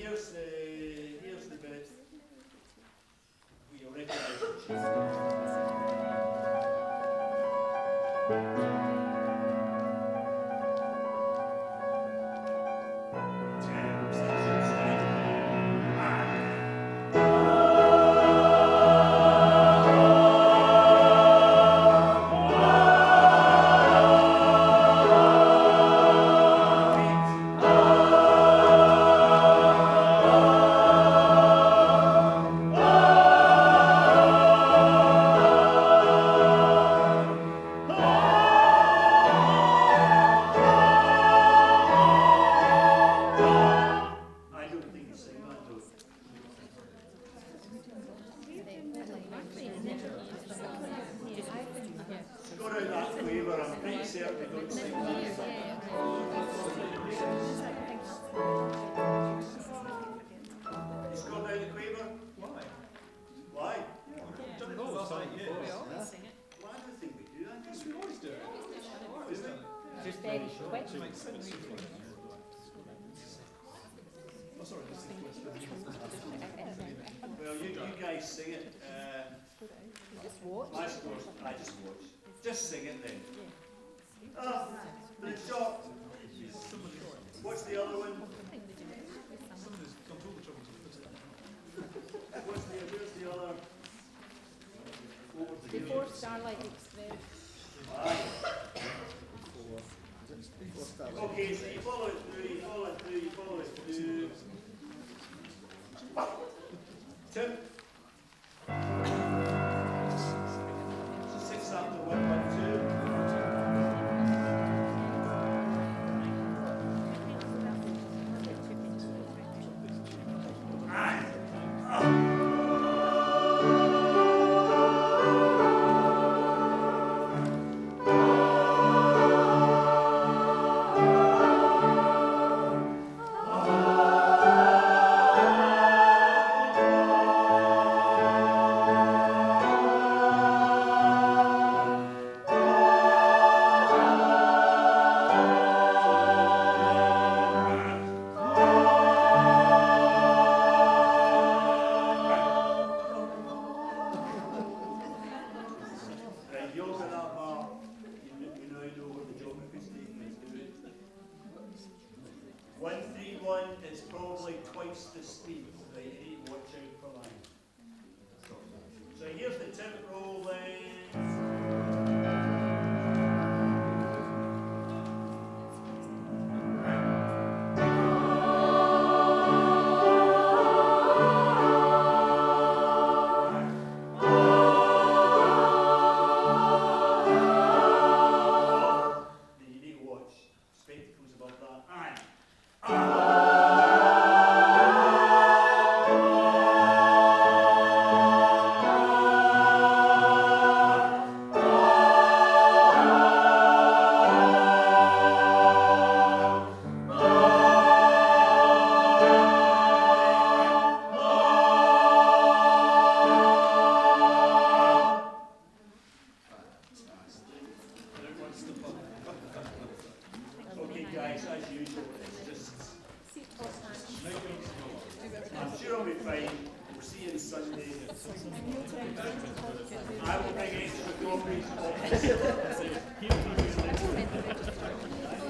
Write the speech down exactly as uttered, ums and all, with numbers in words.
here's the here's the bit where you recognise the tune. Well, you, you guys sing it. Uh, just watch. I suppose I just watch. Just sing it then. Ah, the shot. What's the other one? What's the, where's the other? Before Starlight Express. Okay, so you follow it through, you follow it through, you follow it through. Tim? Six after one, one, two. And one three one is probably twice the speed, so you need to watch out for line. So here's the tip rolling. Okay guys, as usual, it's just, I'm sure I'll be fine. We'll see you on Sunday. I will bring extra copies of